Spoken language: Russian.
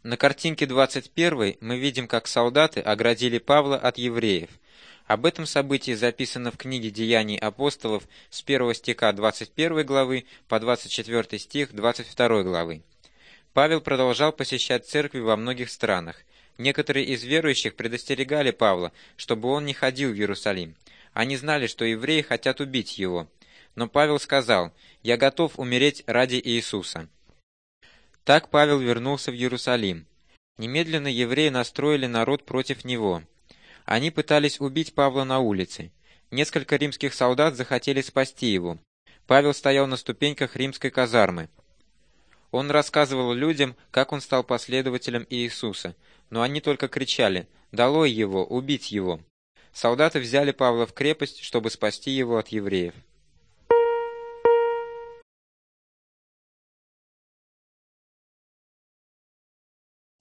На картинке 21 мы видим, как солдаты оградили Павла от евреев. Об этом событии записано в книге «Деяний апостолов» с 1 стиха 21 главы по 24 стих 22 главы. Павел продолжал посещать церкви во многих странах. Некоторые из верующих предостерегали Павла, чтобы он не ходил в Иерусалим. Они знали, что евреи хотят убить его. Но Павел сказал: «Я готов умереть ради Иисуса». Так Павел вернулся в Иерусалим. Немедленно евреи настроили народ против него. Они пытались убить Павла на улице. Несколько римских солдат захотели спасти его. Павел стоял на ступеньках римской казармы. Он рассказывал людям, как он стал последователем Иисуса, но они только кричали: «Долой его! Убить его!». Солдаты взяли Павла в крепость, чтобы спасти его от евреев.